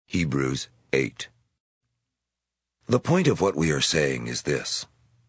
Hebrews 8. The point of what we are saying is this.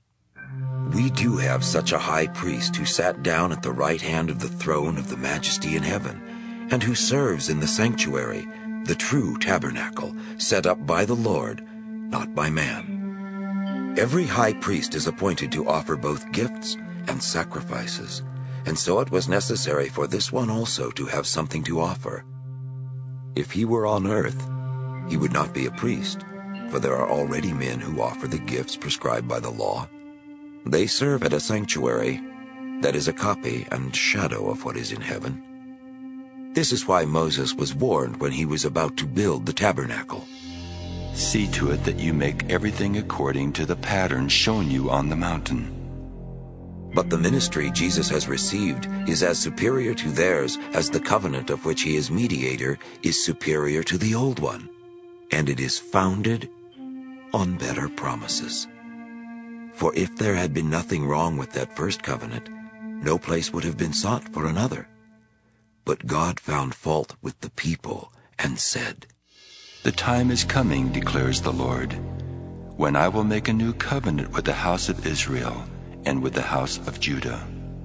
We do have such a high priest who sat down at the right hand of the throne of the majesty in heaven, and who serves in the sanctuary, the true tabernacle, set up by the Lord, not by man. Every high priest is appointed to offer both gifts and sacrifices, and so it was necessary for this one also to have something to offer. If he were on earth, he would not be a priest, for there are already men who offer the gifts prescribed by the law. They serve at a sanctuary that is a copy and shadow of what is in heaven. This is why Moses was warned when he was about to build the tabernacle. See to it that you make everything according to the pattern shown you on the mountain. But the ministry Jesus has received is as superior to theirs as the covenant of which he is mediator is superior to the old one, and it is founded on better promises. For if there had been nothing wrong with that first covenant, no place would have been sought for another. But God found fault with the people and said, The time is coming, declares the Lord, when I will make a new covenant with the house of Israel and with the house of Judah.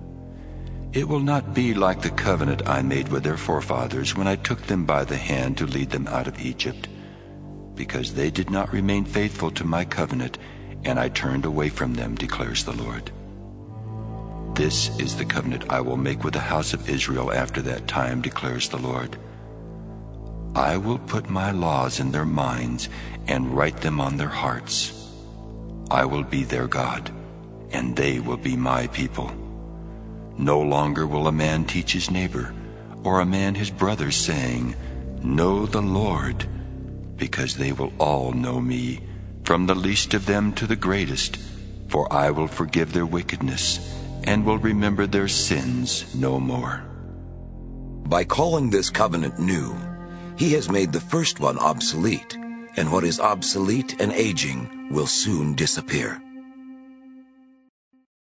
It will not be like the covenant I made with their forefathers when I took them by the hand to lead them out of Egypt, because they did not remain faithful to my covenant, and I turned away from them, declares the Lord. This is the covenant I will make with the house of Israel after that time, declares the Lord. I will put my laws in their minds and write them on their hearts. I will be their God, and they will be my people. No longer will a man teach his neighbor, or a man his brother, saying, Know the Lord, because they will all know me, from the least of them to the greatest, for I will forgive their wickedness, and will remember their sins no more. By calling this covenant new, he has made the first one obsolete, and what is obsolete and aging will soon disappear.